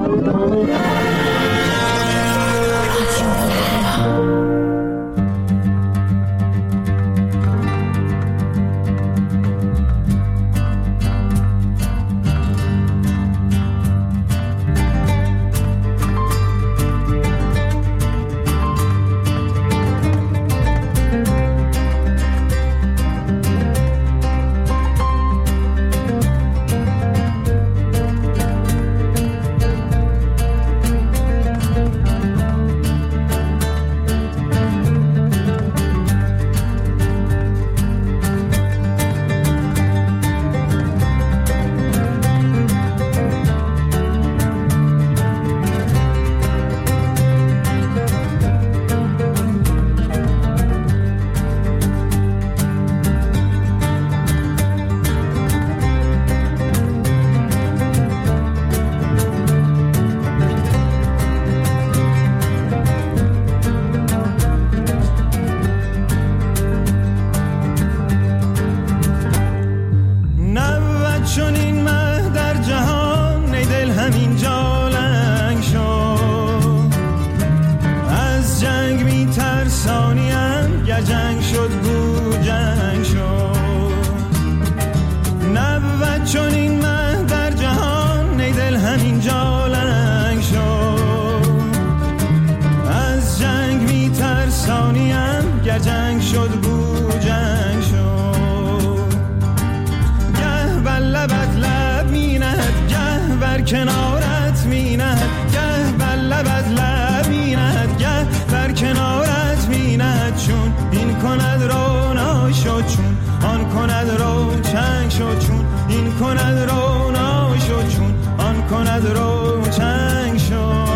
کنارت میند گه بر لبت لب میند گه بر کنارت میند چون این کند رونا شد چون آن کند رو چنگ شد چون این کند رونا شد چون آن کند رو چنگ شد.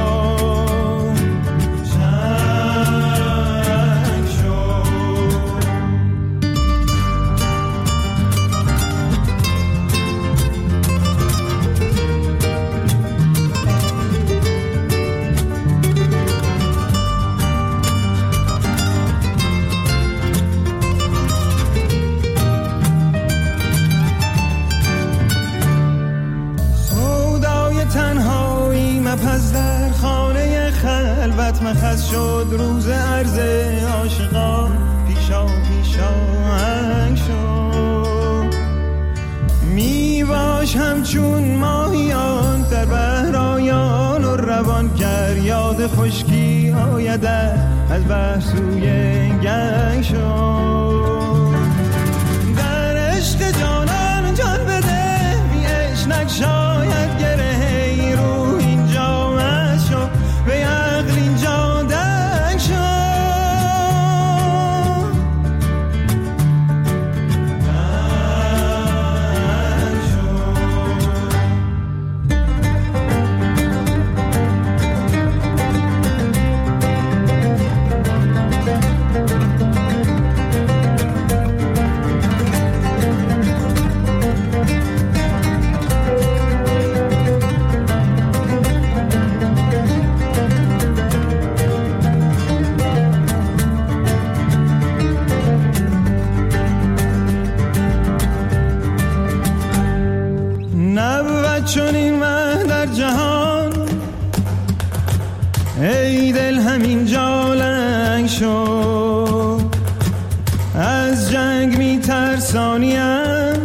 پس در خانه خلوت مخص شد روز عرض عاشقان پیشا هنگ شد. می باش همچون ماهیان در بحرایان و روان گر یاد خشکی آید از بحر سوی گنگ شد. در عشق جانان جان بده بی عشق شاید گره رو به عقل اینجا دنگ شد. چون این مه در جهان ای دل همین جا لنگ شد. از جنگ می ترسانیم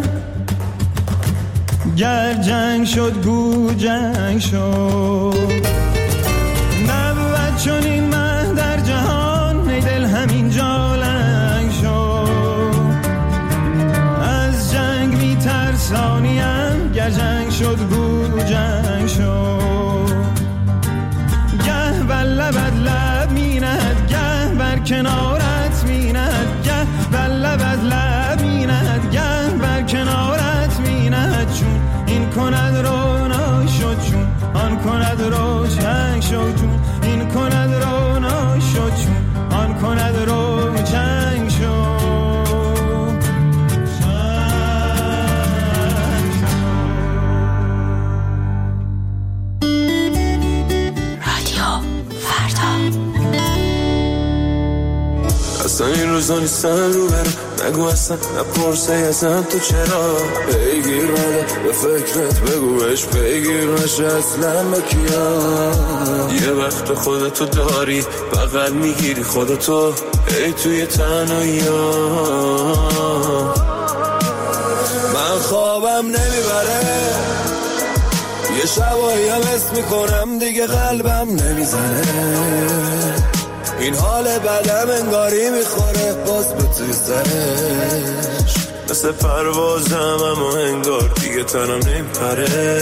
گر جنگ شد گو جنگ شد. نبود چون این مه در جهان ای دل همین جا لنگ شد. از جنگ می ترسانیم گر جنگ شد گو جنگ شد. گه بر لبت لب میند گه بر کنارت میند گه بر لبت لب میند گه بر کنارت میند چون این کند رونا شد چون آن کند روشن شد چون این کند رونا شد چون آن کند روشن شد. اصلا این روزا نیستن رو برم، نگو اصلا نپرسه ازم تو چرا پیگیر نده به فکرت، بگو بهش پیگیر نشه اصلا به کیا. یه وقت خودتو داری بغل میگیری خودتو ای توی تنهایی ها. من خوابم نمیبره، یه شبایی هم حس میکنم دیگه قلبم نمیزنه، این حال بدم انگاری میخوره باز به توی سرش، مثل پروازم اما انگار دیگه تنم نمیپره.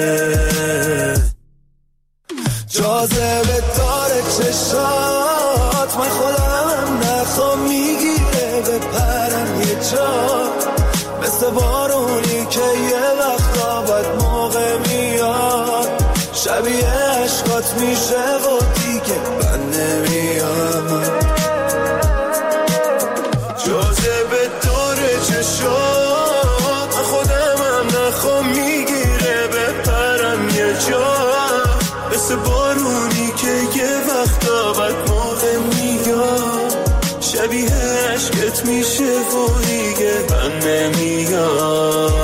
جاذبه داره چشات، من خودم نخوام میگیره بپرم یه جا، مثل بارونی که یه وقتا بد موقع میاد، شبیه عشقات میشه و دیگه من نمیاد. جاذبه داره چشات، من خودمم نخوام میگیره بپرم یه جا، مثل بارونی که یه وقتا بد موقع میاد، شبیه عشقت میشه و دیگه من نمیاد.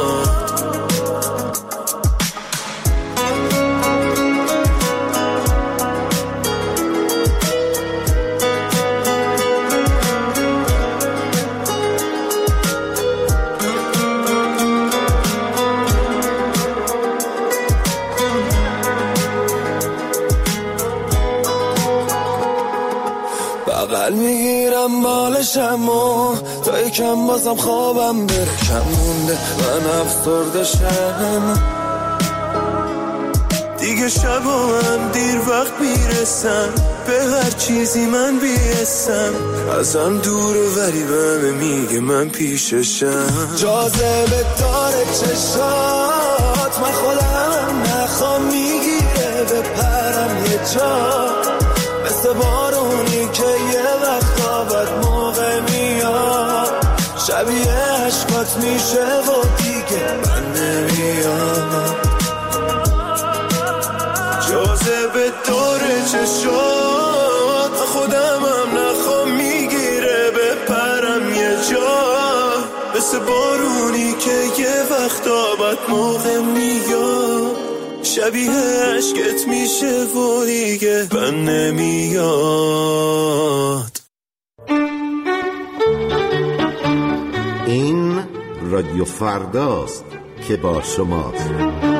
بغل میگیرم بالشم و تا یکم بازم خوابم بره، کم مونده من افسرده شم دیگه، شبام دیر وقت میرسم به هر چیزی من بیستم، ازم دوره ولی بهم میگه من پیششم. جاذبه داره چشات، من خودم نخوام میگیره بپرم یه جا، مثل بارونی که یه وقتا بد موقع میاد، شبیه عشقات میشه و دیگه من نمیاد. جاذبه داره چشات، خودمم نخوام میگیره بپرم یه جا، مثل بارونی که یه وقتا بد موقع میاد، شبیه عشقت میشه و دیگه من نمیاد. این رادیو فرداست که با شماست.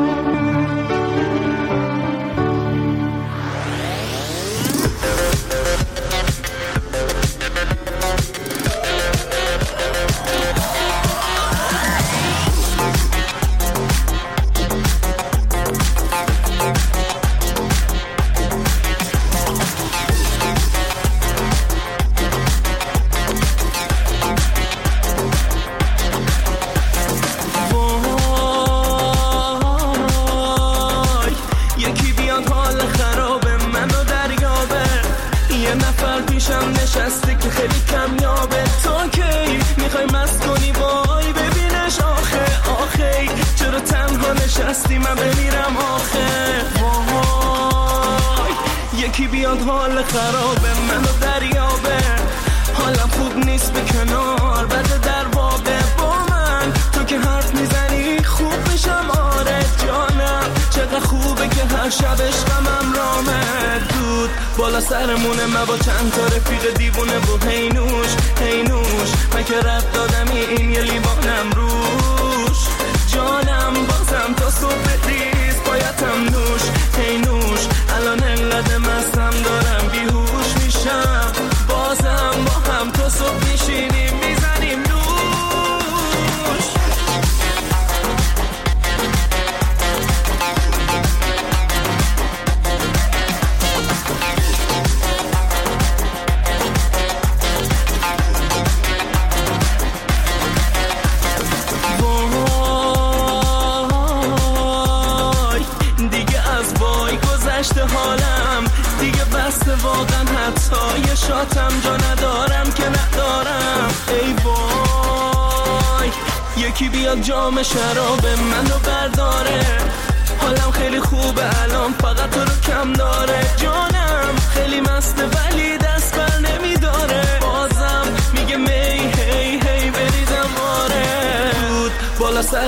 حال خرابه منو دریابه، حالم خوب نیست به کنار بده در بابه با من، تو که حرف میزنی خوب میشم آره جانم، چقدر خوبه که هر شب عشقم رامه دود بالا سرمونه، من با چند تا رفیق دیوونه و هینوش هینوش، من که رفت دادمی این یه لیوانم روش، جانم بازم تا صبح ریز بایدم نوش هینوش، الان انقدر مستم دارم بیهوش میشم، بازم با هم تا صبح میشینیم میزنیم نوش. حالم دیگه بسته واقعا، حتی یه شاتم جا ندارم که ندارم، ای وای یکی بیاد جام شراب منو برداره، حالم خیلی خوبه الان فقط تو رو کم داره، جانم خیلی مسته ولی دست بر نمیداره، بازم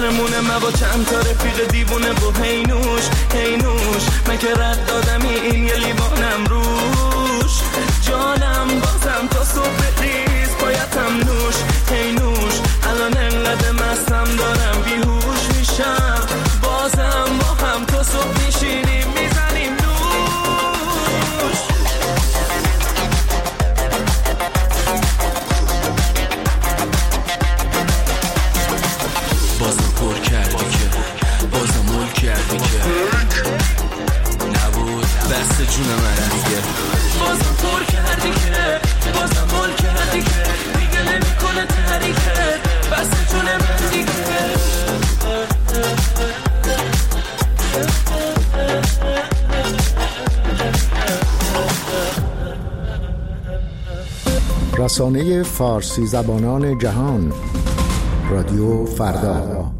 یادمونه ما با چند تا رفیق دیوونه با هینوش من که رد دادمی این یه لیوانم روش جانم بازم تا صبح ریز بایدم نوش هینوش الان انقدر مستم دارم بیهوش میشم بازم با هم تا صبح میشینیم میزنیم نوش بازم پر کردی که بازم مول کردی که نبود بسته جون من دیگه بازم پر کردی که بازم مول کردی که دیگه نمیکنه تحریکت بسته جون من دیگه رسانه فارسی زبانان جهان رادیو فردا.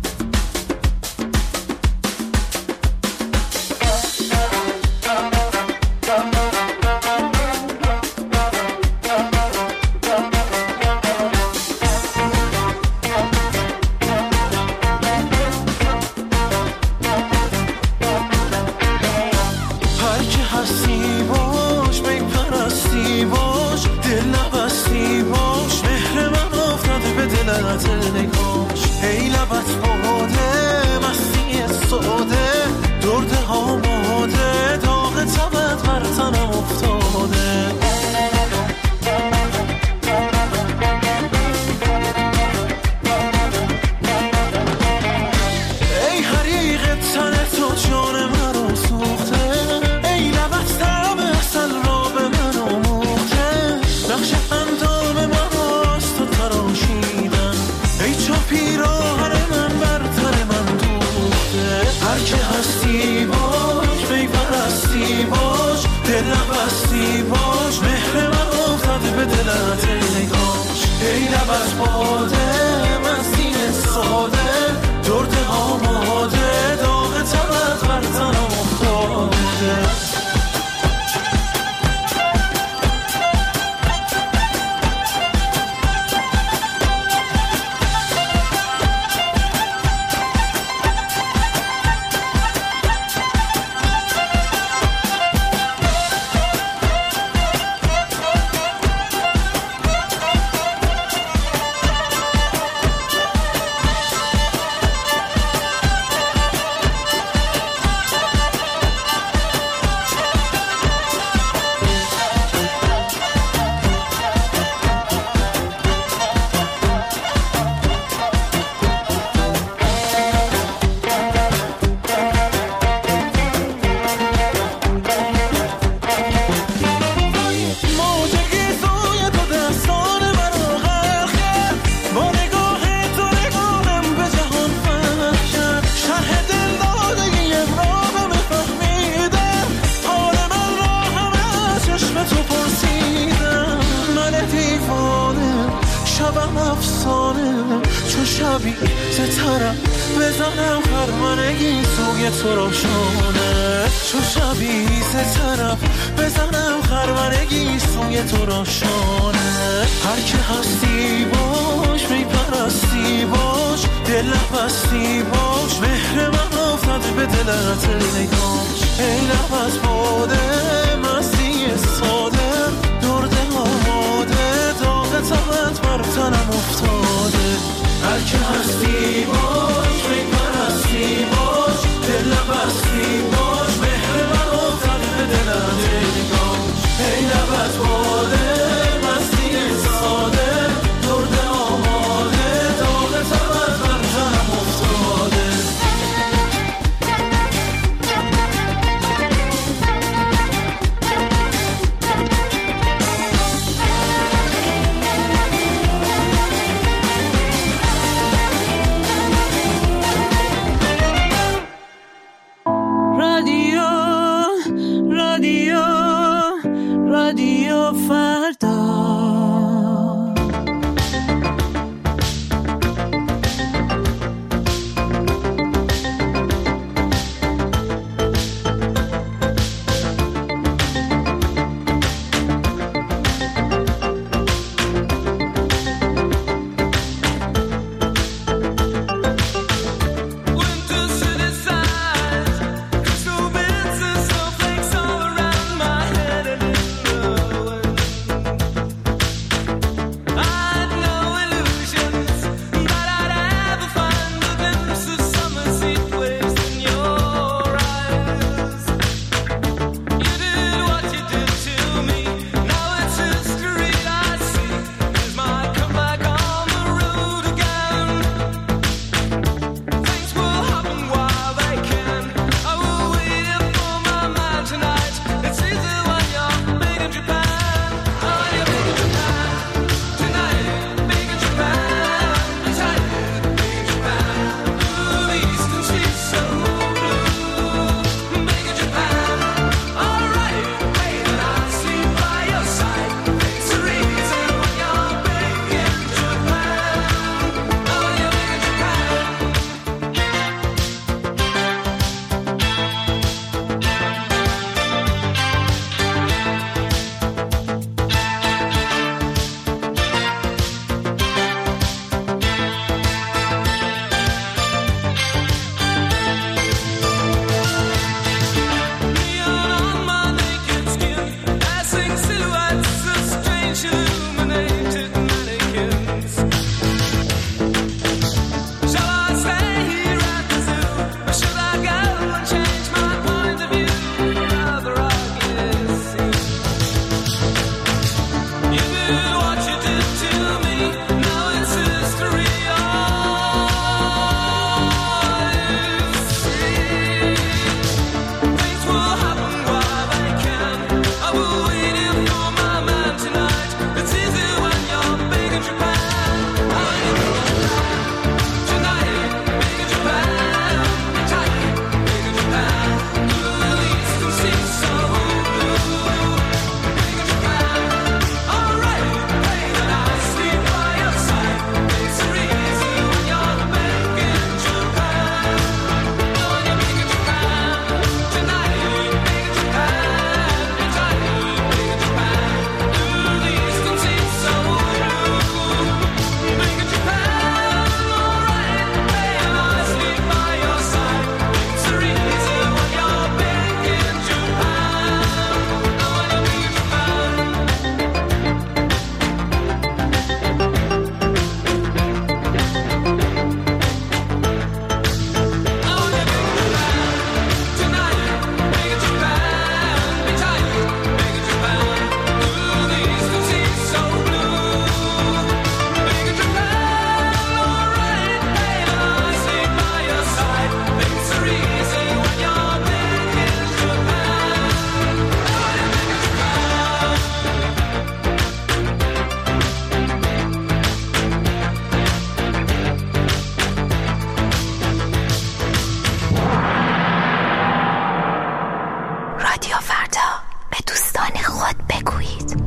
رادیو فردا. بگویید.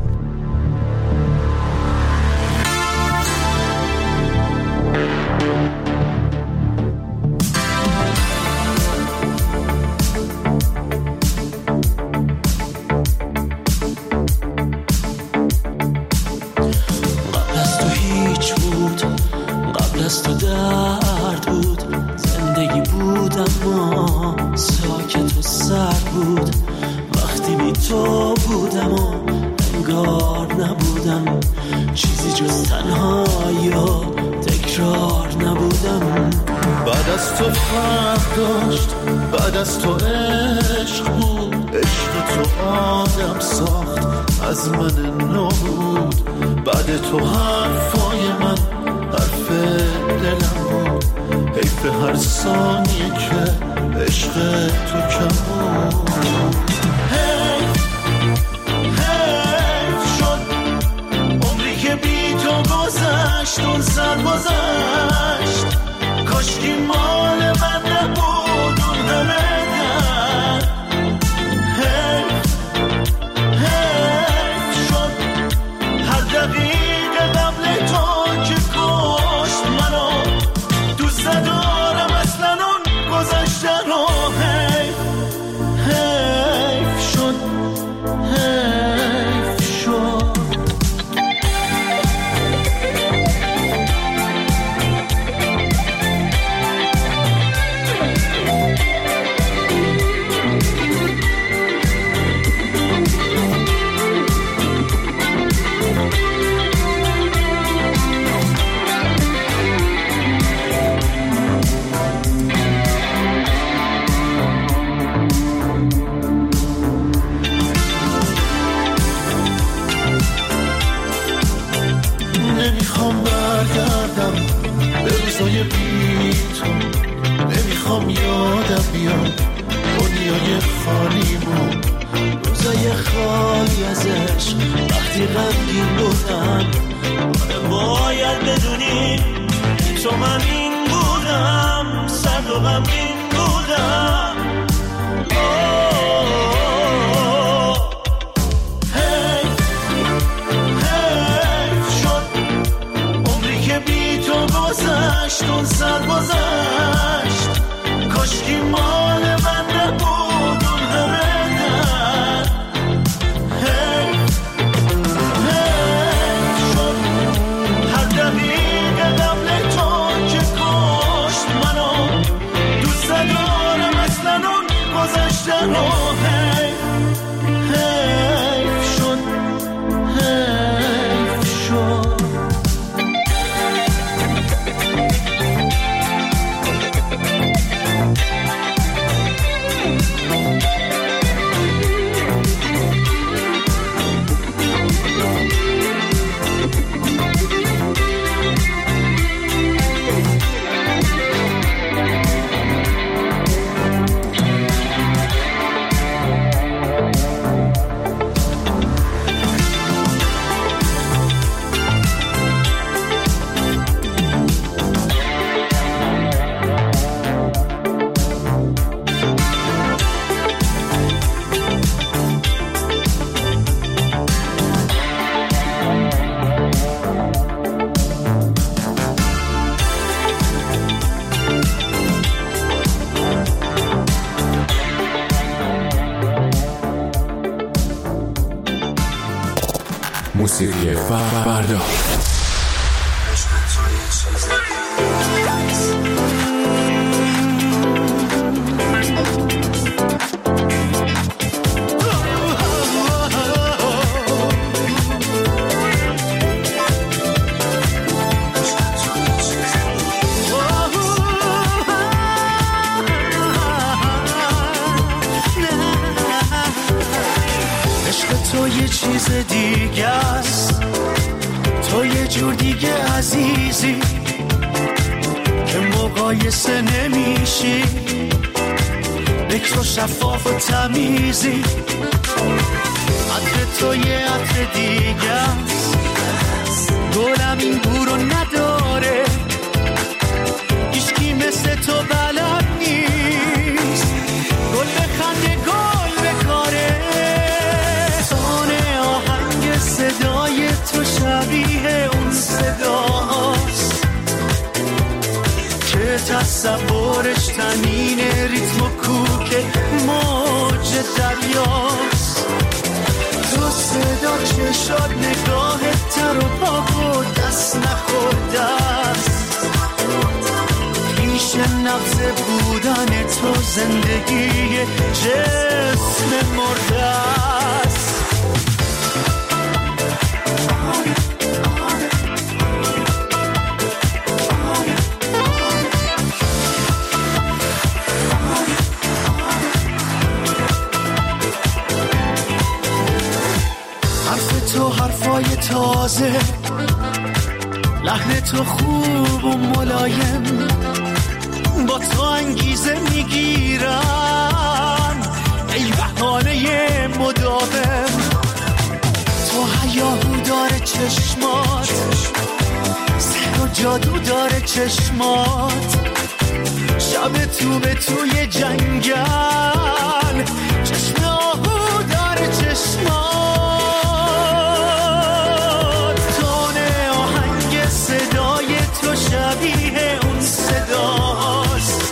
قبل از تو هیچ بود، قبل از تو درد بود، زندگی بود اما ساکت و سرد بود. وقتی بی تو بودم و انگار نبودم، چیزی جز تنهایی و تکرار نبودم. بعد از تو فرق داشت، بعد از تو عشق بود، عشق تو آدم ساخت از من نو بود. بعد تو حرفای من حرف دلم بود، حیف هر ثانیه که عشق تو کم بود. حیف شد عمری که بی تو گذشت، اون سر گذشت، کاشکی مال من نبود اون همه درد. حیف شد هر دقیقه قبل تو که کشت منو، دوست ندارم اصلا اون گذشته رو. حیف شد، حیف شد. نمیخوام برگردم به روزای بی تو، نمیخوام یادم بیاد دنیای خالی بود، روزای خالی از عشق وقتی غمگین بودم. باید بدونی تو من این بودم، سرد و غمگین بودم. گذشت اون سر گذشت، کاشکی مال من نبود اون همه درد. حیف شد هر دقیقه قبل تو که کشت منو، دوست ندارم اصلا اون گذشته رو. حیف شد، حیف شد. موسیقی فردا. تو یه چیز دیگه است، تو یه جور دیگه عزیزی که مقایسه نمیشی، بکر و شفاف و تمیزی. عطر تو یه عطر دیگه است، گلم این بو رو نداره، هیچکی مثل تو بلد نیست، گل بخنده گل بکاره. سانه آهن تصورش تنین ریتم و کوک موج دریاست. تو صدا چشات نگاه تر و پاک و دست نخورده است. پیش نبض بودن تو زندگی جسم مرده است. تو حرفای تازه، لحن تو خوب و ملایم، با تو انگیزه میگیرن ای بهانه مداوم. تو هیاهو داره چشمات، سحر و جادو داره چشمات، شب تو به توی جنگل، چشم آهو داره چشمات. صدای تو شبیه اون صداست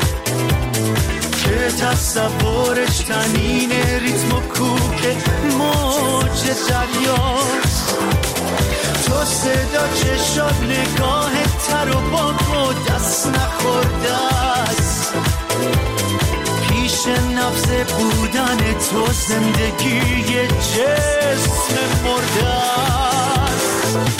که تصورش تنین ریتم و کوک موج دریاست. تو صدا چشات نگاه تر و پاک و دست نخورده است. پیش نبض بودن تو زندگی جسم مرده است.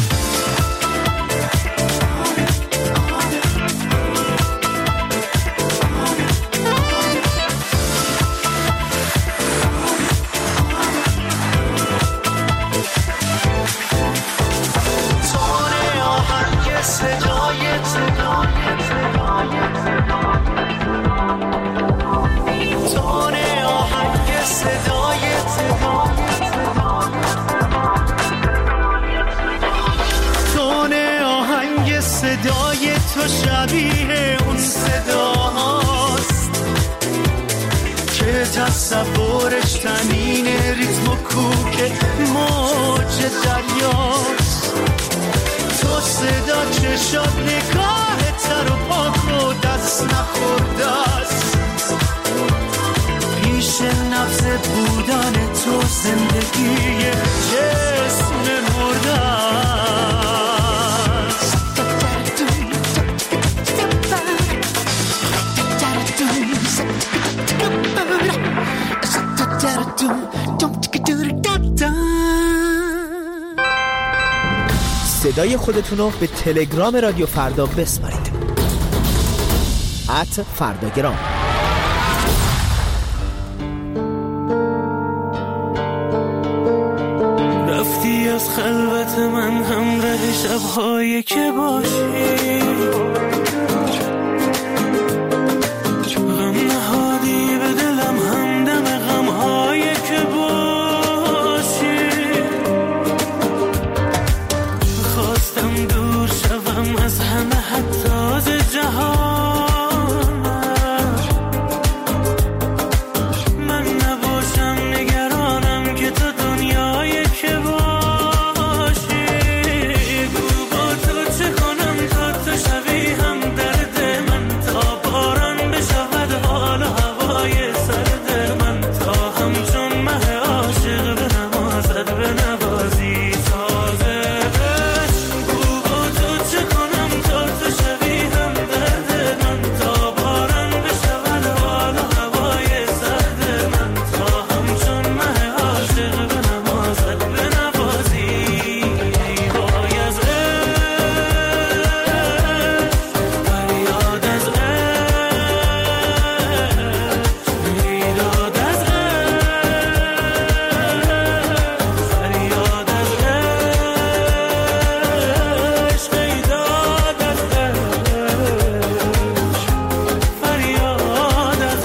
صدای تو شبیه اون صداست که تصورش تنین ریتم و کوک موج دریاست. تو صدا چشات نگاه تر و پاک و دست نخورده است. پیش نبض بودن تو زندگی جسم مرده است. صدای خودتون رو به تلگرام رادیو فردا بسپارید. @فرداگرام. رفتی از خلوت من همراه شب‌هایی که باشی، غم نهادی به دلم همدم غم‌هایی که باشی. خواستم دور شوم از همه حتی از جهان، من نباشم نگرانم که تو دنیایی که باشی. گو با تو چه کنم تا تو شوی هم درد من، تا باران بشود حال و هوای سرد من، تا همچون مه عاشق به نمازت به نوازی تازه. گو با تو چه کنم تا تو شوی هم درد من، تا باران بشود حال و هوای سرد من، تا همچون مه عاشق به نمازت به نوازی. وای از فریاد از میداد از فریاد از عشق، ایداد از فریاد از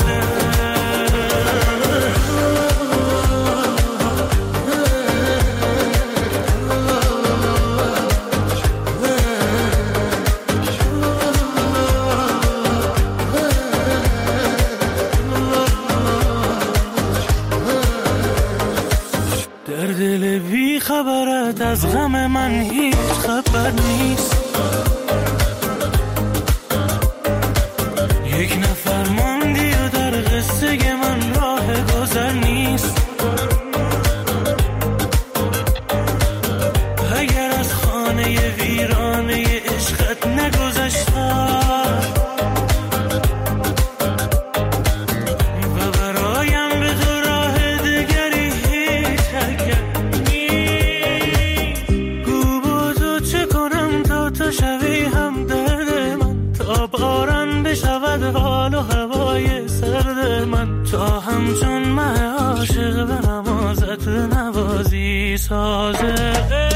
در دل بی خبرت از غم من هیچ خبر نیست. نیست. اگر از خانه ویرانه عشقت نگذشتم و برایم به تو راه دگری هیچ حرکت نیست. گو با تو چه کنم تا تو شوی همدرد من، تا باران بشود حال و هوای سرد من، تا همچون من عاشق به نمازت نوازی سازه.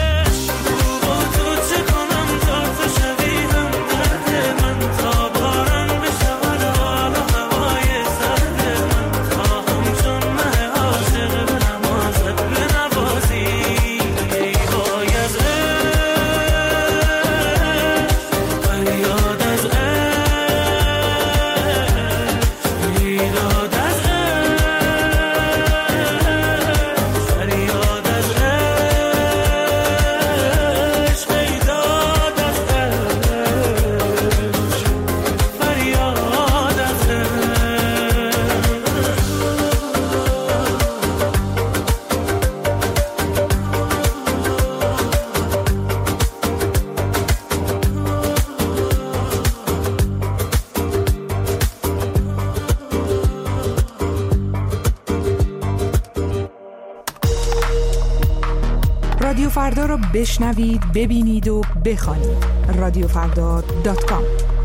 رادیو فردا رو بشنوید، ببینید و بخوانید. radiofrda.com.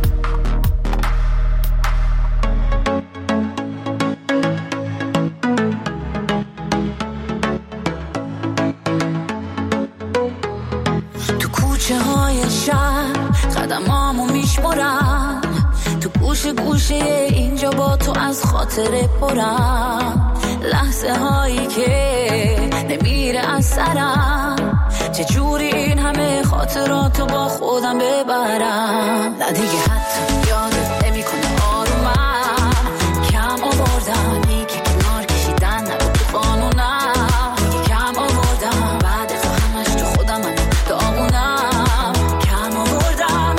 تو کوچه های شهر قدمامو میشمرم، تو گوشه گوشه اینجا با تو از خاطره پرم، لحظه هایی که نمیره از سرم، چجوری این همه خاطراتو با خودم ببرم. نه دیگه حتی یادت نمی کنه آرومم، کم آوردم دیگه کنار کشیدن نبود تو قانونم، دیگه کم آوردم بعد همش تو خودم من داغونم، کم آوردم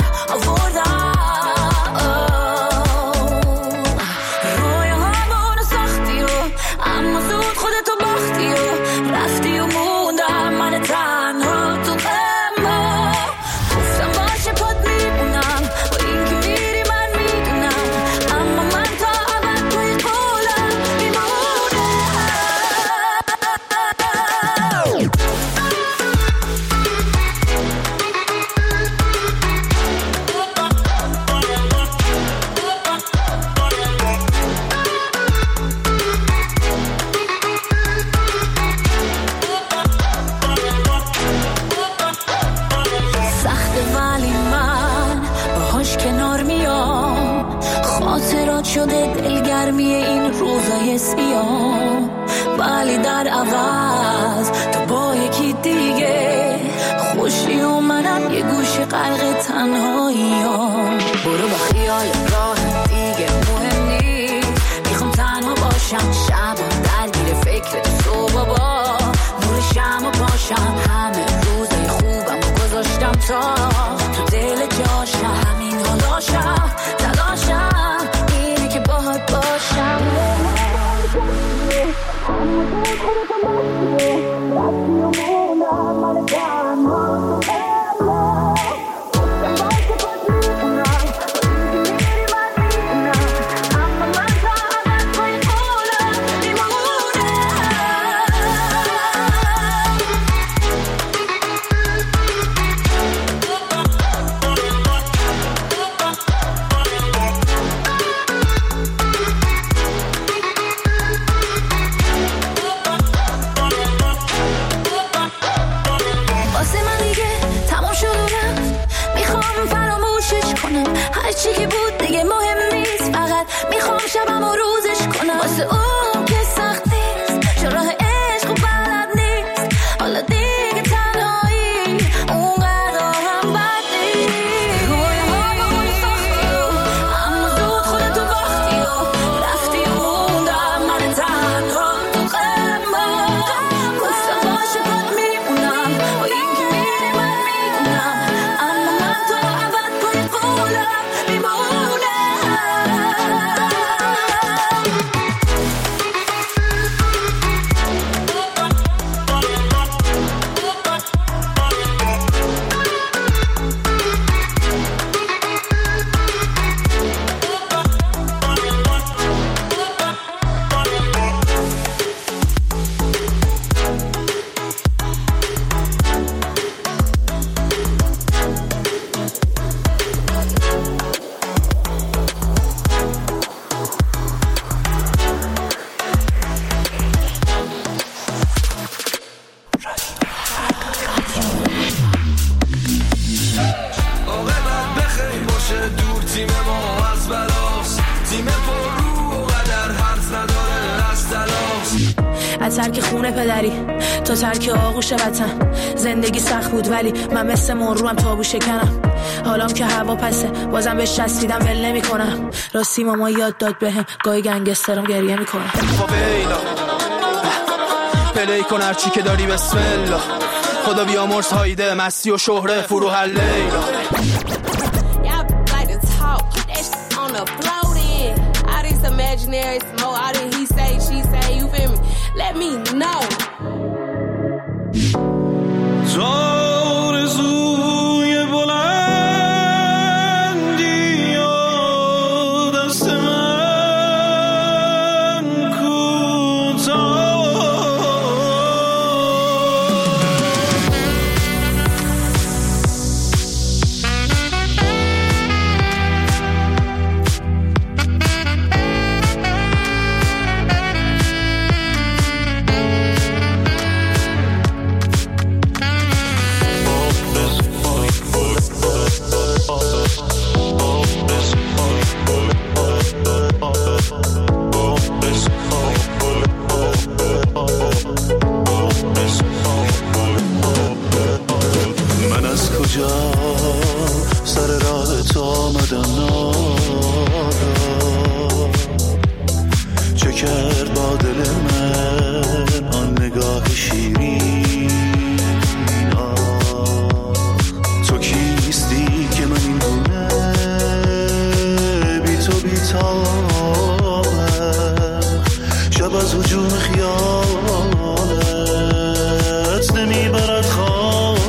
رویاهامونو ساختی و اما زود خودتو باختی و رفتی و موندم من تنها تو اما گفتم باشه پاد میمونم با این که میری من میدونم، اما من تا ابد توی قولم میمونم. سخته ولی من باهاش کنار میام، خاطرات شده دلگرمی این روزای سیاه، ولی در عوض تو با یکی دیگه خوشی و منم یه گوشه غرق تنهاییام. برو با خیال راه دیگه مهم نیست، میخوام تنها باشم شبم درگیر فکر تو بابا، نور شمع و پاشم همه روزای خوبم و گذاشتم تا تو دل جاشم، همین حالاشم تلاشم اینه که باهات باشم. هرچی که بود دیگه مهم نیست، فقط میخوام شبم و روزش کنم، واسه اون که سخت نیست چون راه عشق و بلد نیست، حالا دیگه تنهایی اونقدر هم بد نیست. رویاهامونو ساختی و اما زود خودتو باختی و رفتی و موندم من تنها تو قمار، گفتم باشه باد میمونم با این که میری من میدونم، اما من تو ابد توی قولم میمونم. از ترک خونه پدری تا ترک آغوش وطن. زندگی سخت بود ولی من مثل مروم تابو شکنم. حالام که هوا پسه بازم بهش چسبیدم ول نمی کنم. راستی ماما یاد داد بهم گاهی گنگسترم گریه می کنم. پلی کن هرچی که داری بسم الله. خدا بیامرز هایده مستی و شهره فروح لیلا. Imaginary smoke, all that he say, she say, you feel me? Let me know. آرزوی بلندی و دست من کوتاه. سر راه تو آمدم ناگاه، چه کرد با دل من آن نگاه شیرین. تو کیستی که من این گونه بی تو بی تابم، شب از هجوم خیالت نمیبرد خواب.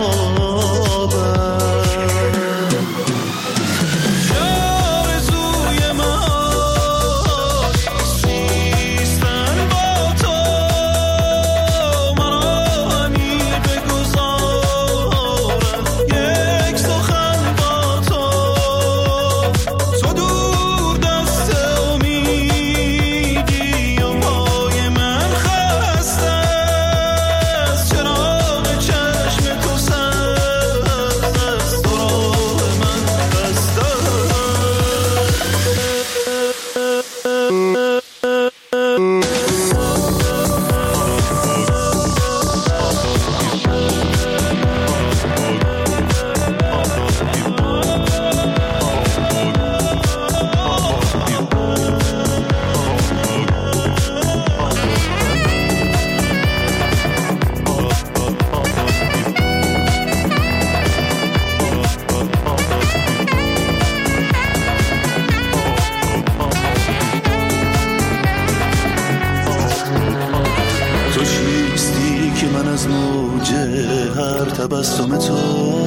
تبسم تو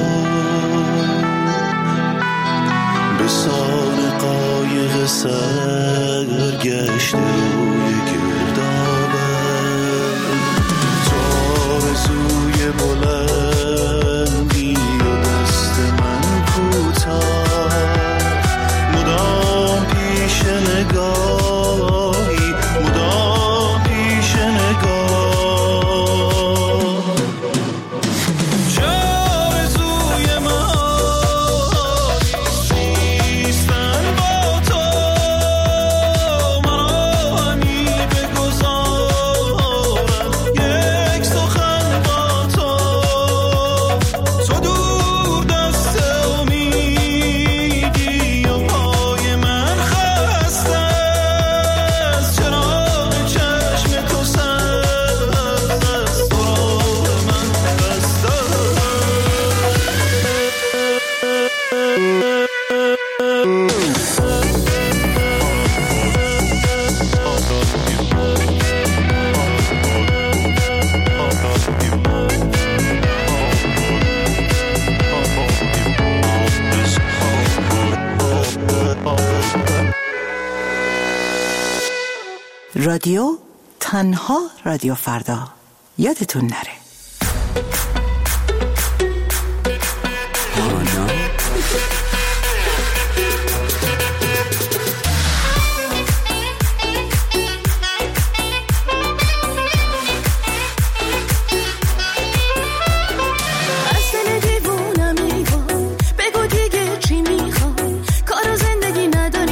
به سان قایق سرگشت روی گردابه، تو آرزوی بلندی و دست من کوتاه، مدام پیش نگاهی، مدام پیش نگاه. رادیو تنها رادیو فردا، یادتون نره.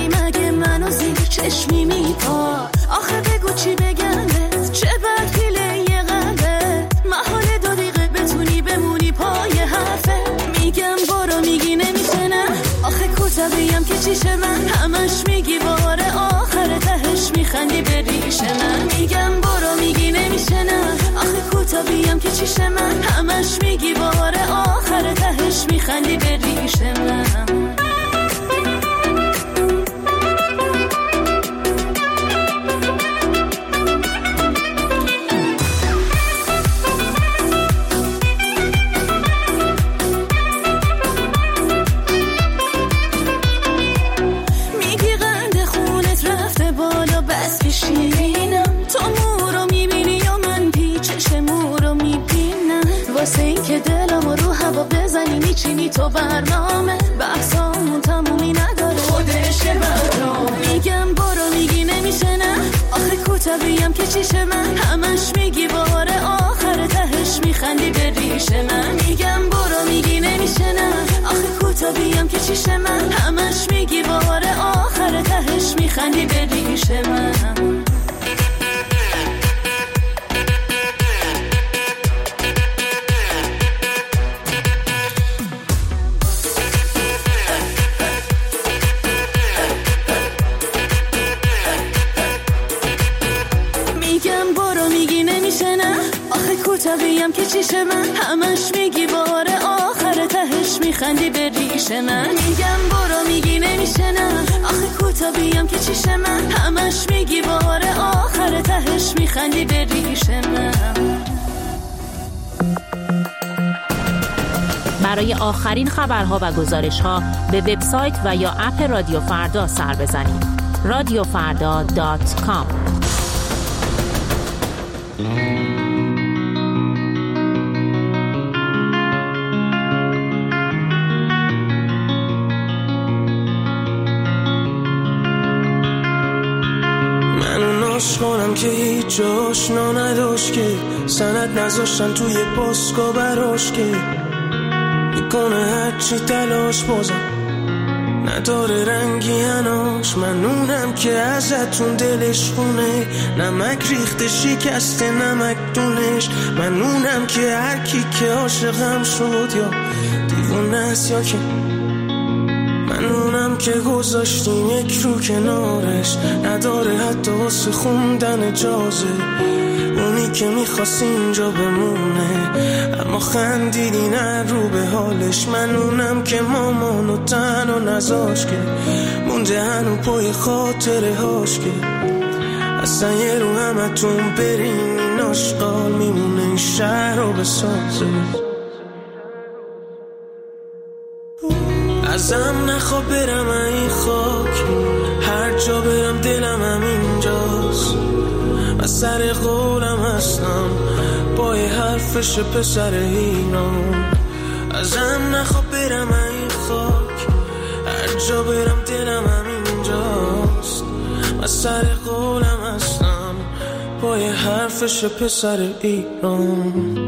چشمی میپا آخه بگو چی بگم چه بد پیله که چیش من همش میگی بار آخر تهش میخندی به ریش من. میگم برو میگی نمیشه نه، آخه کوتا بیم که چیش من همش میگی بار آخر تهش میخندی به ریش من. واسه این که دلم رو هوا بزنی میچینی تو برنامه، بحثامون تمومی نداره خودش برنامه. میگم برو میگی نمیشه نه، آخه کوتا بیم که چیش من همش میگی بار آخر تهش میخندی به ریش من. میگم برو میگی نمیشه نه، آخه کوتا بیم که چیش من همش میگی بار آخر تهش میخندی به ریش من. بیم که چیش من همش میگی بار آخر تهش میخندی به ریش من. میگم برو میگی نمیشه نه، آخه کوتا بیم که چیش من همش میگی بار آخر تهش میخندی به ریش من. برای آخرین خبرها و گزارش‌ها به وبسایت و یا اپ رادیو فردا سر بزنید. radiofarda.com. کنم که هیچ آشنا نداشت که سند نذاشتن توی پاسکا براش که میکنه هرچی تلاش بازم نداره رنگی هناش. من اونم که ازتون دلش خونه، نمک ریخته شکسته نمک دونش. من اونم که هر کی که عاشقم شد یا دیوونه است یا که من اونم که گذاشتیم یک رو کنارش، نداره حتی واسه خوندن اجازه. اونی که میخواست اینجا بمونه اما خندیدی نه رو به حالش. من اونم که مامانو تنها نذاش که مونده هنو پای خاطره هاش که اصلا یه رو همتون برین این آشقال میمونه این شهر رو بسازه. ازم نخوا برم این خاک، هر جا برم دلم همینجاست. من سر قولم هستم با یه حرفش پسر ایران. ازم نخوا برم این خاک، هر جا برم دلم همینجاست. من سر قولم هستم با یه حرفش پسر ایران.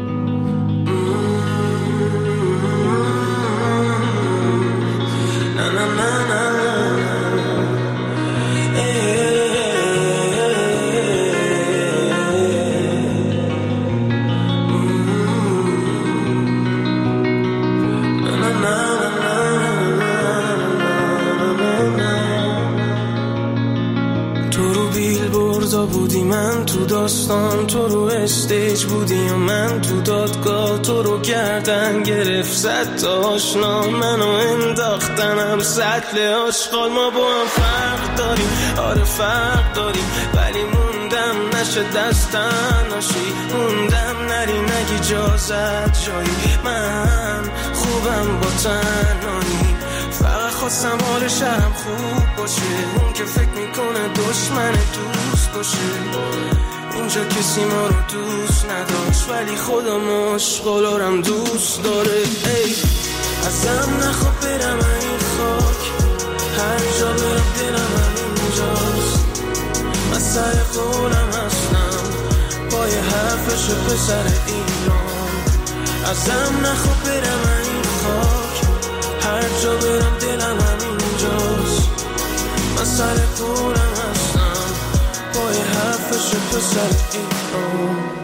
بودی من تو داستان، تو رو استیج بودی و من تو دادگاه. تو رو گردن گرفت زد تا آشنا، منو انداختنم سطل آشغال. ما با هم فرق داریم، آره فرق داریم، ولی موندم نشه دستن ناشی. موندم نری نگی اجازت جایی، من خوبم با تنهایی. فقط خواستم حال شهرم خوب باشه، اون که فکر میکنه دشمن دوست باشه. اینجا کسی ما رو دوست نداشت ولی خودم عاشقالارم دوست داره. ای ازم نخوا برم این خاک، هر جا برم دلم همینجاست. من سر قولم هستم با یه حرفش پسر ایران. ازم نخوا برم این خاک، هر جا برم دلم همینجاست. من سر قولم هستم با یه حرفش پسر ایران.